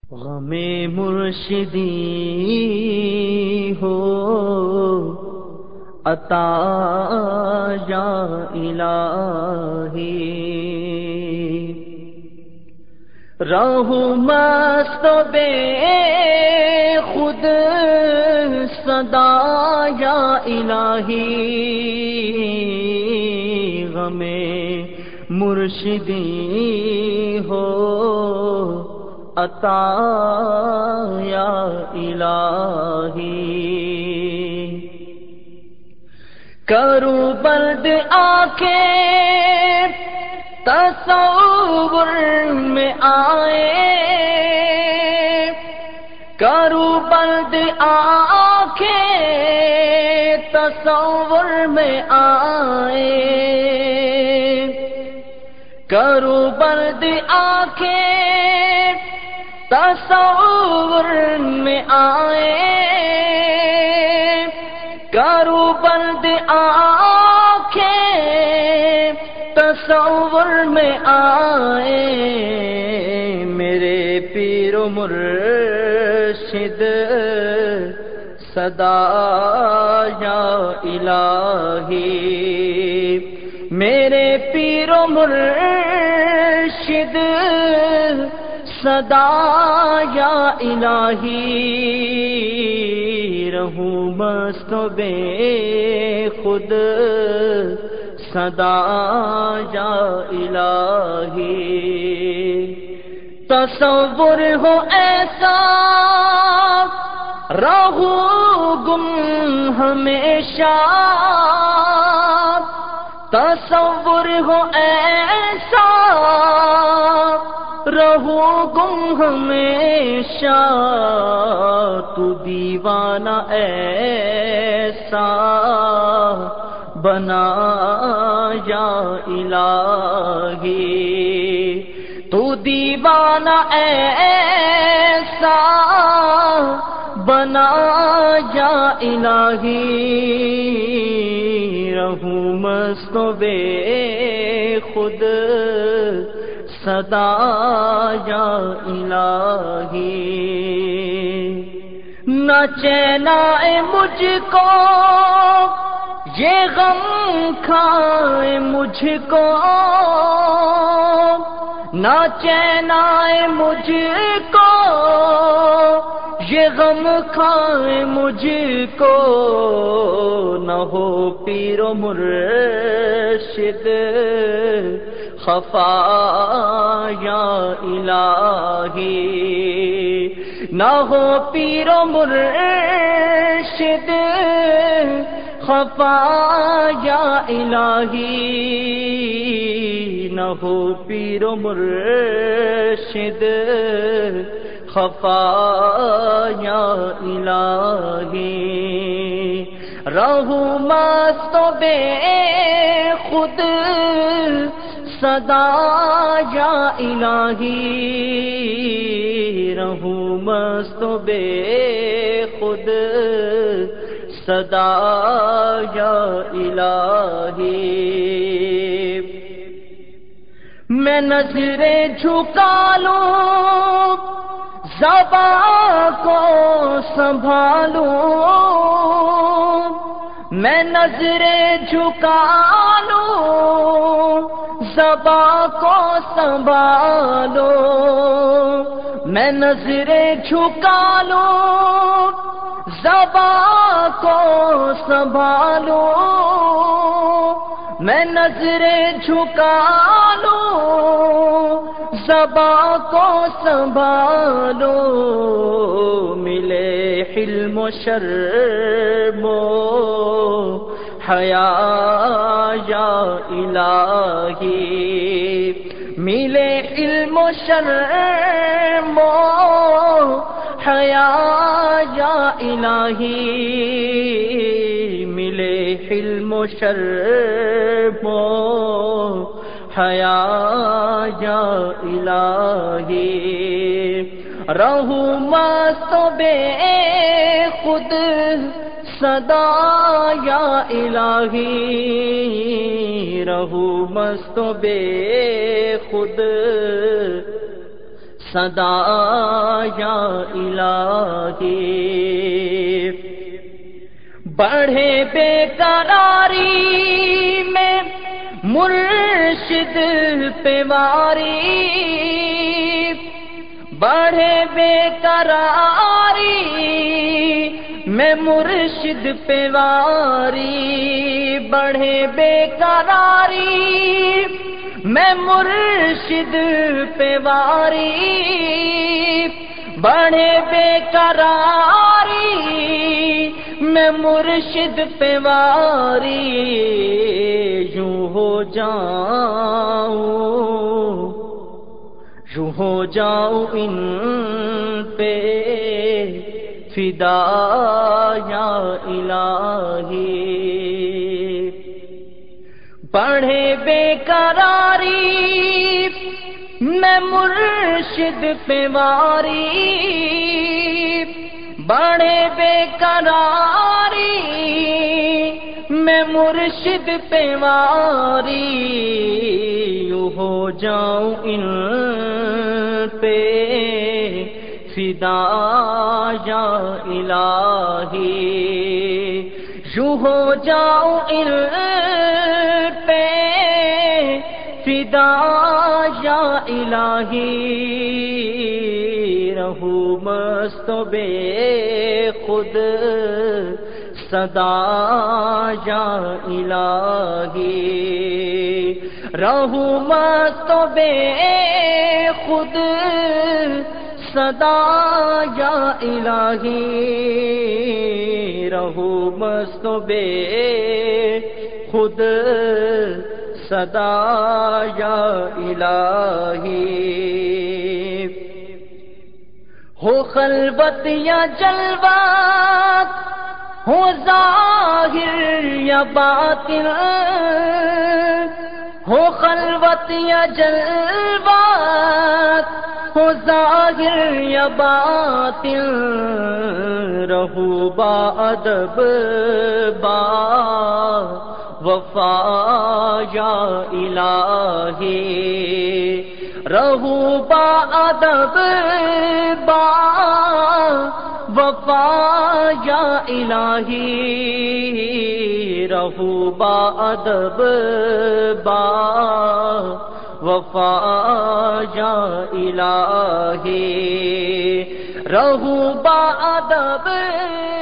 غم مرشدی ہو عطا یا الہی، راہ مست بے خود صدا یا الہی، غم مرشدی ہو عطا یا الہی، کروں بلد آ کے تصور میں آئے، کروں بلد آ کے تصور میں آئے، کروں بلد آ کے تصور میں آئے، کروں بلد آ کے تصور میں آئے، میرے پیر و مرشد صدا یا الہی، میرے پیر و مرشد صدا یا الہی، رہوں مست بے خود صدا یا الہی، تصور ہو ایسا رہوں گم ہمیشہ، تصور ہو ایسا رہوں گم ہمیشہ، تو دیوانہ ایسا بنا یا الہی، تو دیوانہ ایسا بنا یا الہی، رہوں مست بے خود صدا یا الہی، نہ چین آئے مجھ کو یہ غم کھائے مجھ کو، نہ چین آئے مجھ کو یہ غم کھائے مجھ کو، نہ ہو پیر و مرشد خفا یا الہی، نہ ہو پیر و مرشد خفا یا الہی، نہ ہو پیر و مرشد خفا یا الہی، رہوں مست بے خود صدا یا الہی، رہوں مست بے خود صدا یا الہی، میں نظریں جھکا لوں زبان کو سنبھالوں، میں نظریں جھکا لوں زبان کو سنبھالوں، میں نظریں جھکا لوں زبان کو سنبھالوں، میں نظریں جھکا لوں زبان کو سنبھالوں، ملے حلم و شرم و حیا یا الہی، ملے علم و شرم و حیا یا الہی، ملے علم و شرم و حیا یا الہی، رہوں مست بے خود صدا یا الہی، رہوں مست بے خود صدا یا الہی، بڑھے بے قراری میں مرشد پہ واری، بڑھے بے قراری میں مرشد پہ واری، بڑھے بے قراری میں مرشد پہ واری، بڑھے بے قراری میں مرشد پہ واری، یوں ہو جاؤں ان پہ فدا یا الہی، بڑھے بے قراری میں مرشد پہ واری، بڑھے بے قراری میں مرشد پہ واری، یوں ہو جاؤں ان پہ فدا یا الہی، یوں ہو جاؤں ان پہ فدا یا الہی، رہوں مست و بے خود صدا یا الہی، رہوں مست و بے خود صدا یا الہی، رہوں مست و بے خود صدا یا الہی، ہو خلوت یا جلوات، ہو ظاہر یا باطن، ہو خلوت یا جلوات، ہو ظاہر یا باطن، رہوں با ادب با وفا یا الہی، رہوں با ادب با وفا یا الہی، رہوں با ادب با وفا یا الہی، رہوں با ادب